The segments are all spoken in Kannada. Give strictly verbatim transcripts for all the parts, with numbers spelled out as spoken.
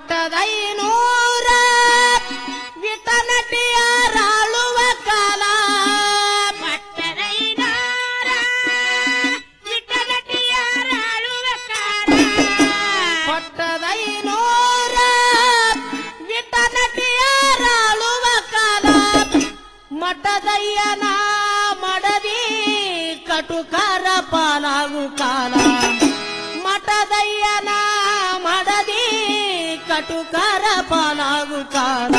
ಮಟ್ಟದೈನೂರ ವಿಟನಟಿಯರಾಳುವ ಕಾಲ ಮಟ್ಟದೈನೂರ ವಿಟನಟಿಯರಾಳುವ ಕಾಲ ಮಟ್ಟದೈನೂರ ವಿಟನಟಿಯರಾಳುವ ಕಾಲ ಮಠದಯ್ಯನ ಮಡದಿ ಕಟುಕರ ಪಾಲಾಗು ಕಾಲ ಮಠದಯ್ಯನ ಮಡದಿ ಕಟುಕರ ಪಾಲಾಗು ಕಾಲ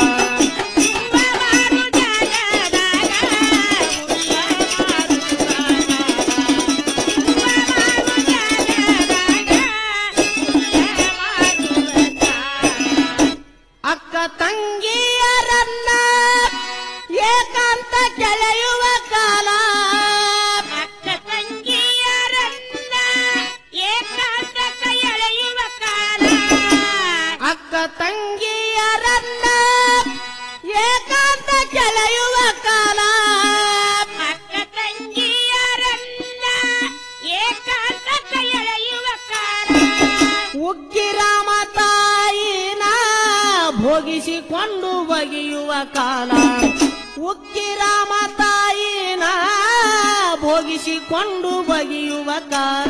ಅಕ್ಕ ತಂಗಿಯರನ್ನ ಏಕಾಂತ ಕೆಳೆಯುವ ಕಾಲ ಅಕ್ಕ ತಂಗಿಯರನ್ನ ಏಕಾಂತ ಕೆಳೆಯುವ ಕಾಲ ಅಕ್ಕ ತಂಗಿಯರನ್ನ ಏಕಾಂತ ಕೆಳೆಯುವ ಕಾಲ ಅಕ್ಕ ತಂಗಿಯರನ್ನ ಏಕಾಂತ ಕೆಳೆಯುವ ಕಾಲ ಉಗ್ಗಿರಾಮ ತಾಯಿನ ಭೋಗಿಸಿಕೊಂಡು ಬಗೆಯುವ ಕಾಲ ಉಕ್ಕಿರಾಮ ತಾಯಿನ ಭೋಗಿಸಿಕೊಂಡು ಬಗೆಯುವ ಕಾಲ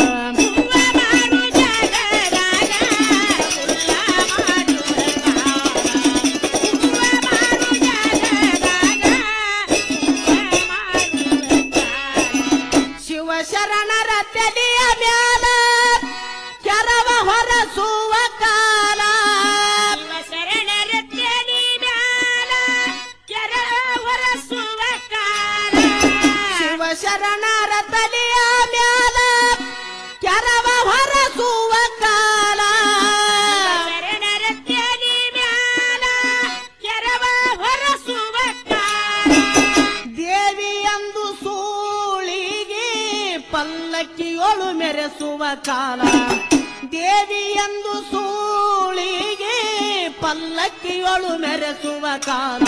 ಶಿವಶರಣರ ತಲೆಯ ಮ್ಯಾಲ ಕೆರವ ಹೊರಸುವ ಕಾಲ ಶಿವಶರಣರ ತಲೆ ಮ್ಯಾಲ ಕೆರವ ಹೊರಸುವ ಕಾಲ ಶಿವಶರಣರ ತಲೆಯ ಮ್ಯಾಲ ಕೆರವ ಹೊರಸುವ ಕಾಲ ಶರಣರ ತಲೆ ಮ್ಯಾಲ ಕೆರವ ಹೊರಸುವ ಕಾಲ ದೇವಿಯಂದು ಸೂಳಿಗೆ ಪಲ್ಲಕ್ಕಿಯೊಳು ಮೆರೆಸುವ ಕಾಲ ದೇವಿಯಂದು ಸೂಳಿಗೆ ಪಲ್ಲಕ್ಕಿಯೊಳು ಮೆರೆಸುವ ಕಾಲ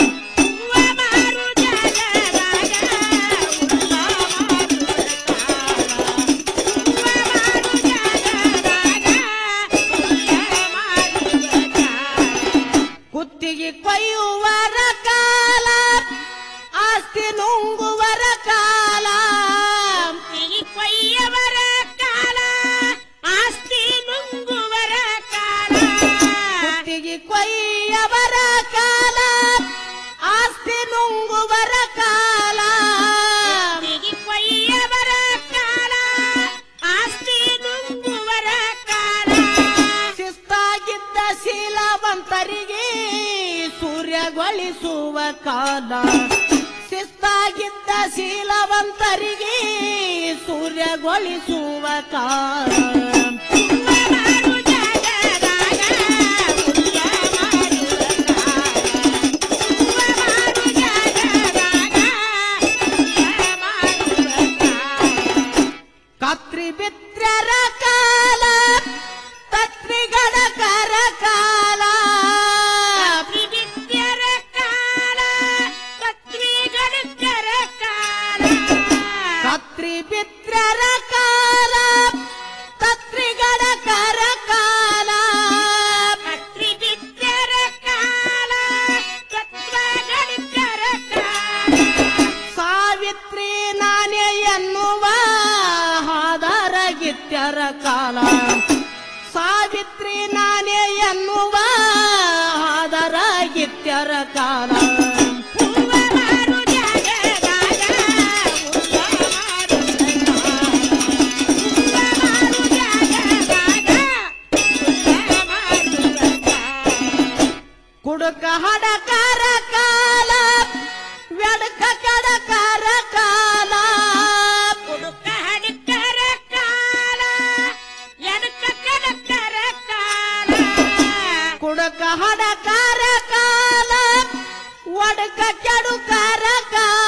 ಕುತ್ತಿಗೆ ಕೊಯ್ಯುವರ ಕಾಲ ಆಸ್ತಿ ನುಂಗುವರ ಕಾಲ ಈ ಕೊಯ್ಯವರ ಕಾಲ ಆಸ್ತಿ ನುಂಗುವರ ಕಾಲ ಕುತ್ತಿಗೆ ಕೊಯ್ಯವರ ಕಾಲ ಆಸ್ತಿ ನುಂಗುವರ ಕಾಲ ಈ ಕೊಯ್ಯವರ ಕಾಲ ಆಸ್ತಿ ನುಂಗುವರ ಕಾಲ ಶಿಸ್ತಾಗಿದ್ದ ಶೀಲವಂತರಿಗೆ ಸೂರ್ಯಗೊಳಿಸುವ ಕಾಲ ಶಿಸ್ತಾಗಿದ್ದ ಶೀಲವಂತರಿಗೆ ಸೂರ್ಯಗೊಳಿಸುವ ಕಾಲ ಕತ್ರಿ ಬಿತ್ರರ ಕಾಲ ತತ್ರಿಗಡಕರ ಕಾಲ ವಿದ್ಯರ ಕಾಲ ತತ್ವಿಗಡಕರ ಕಾಲ ಕತ್ರಿ ಬಿತ್ರರ ಕಾಲ ತತ್ರಿಗಡಕರ ಕಾಲ ವಿದ್ಯರ ಕಾಲ ತತ್ವಗಡಕರ ಕಾಲ ಸಾವಿತ್ರಿ ನಾನೇ ಎನ್ನುವ ಹಾದರಗಿತ್ಯರ ಕಾಲ ಸಾವಿತ್ರಿ ನಾನೇ ಎನ್ನುವ ಹಾದರಗಿತ್ಯರ ಕಾಲ ಹೂವಮಾರು ಜಗದಾಗ ಹೂವ ಮಾರು ಹೂವಮಾರು ಜಗದಾಗ ಹೂವ ಮಾರುವ ಕಾಲ ಕುಡುಕ ಹಡಕರ ಕಾಲ ವ್ಯಡಕ ಕಡಕರ ಕಾಲ ಕುಡುಕ ಹಡಕರ ಕಾಲ ಎಡಕ ಕಡಕರ ಕಾಲ ಕುಡುಕ ಹಡಕರ ಕಾಲ ಒಡಕ ಕೆಡುಕರ ಕಾಲ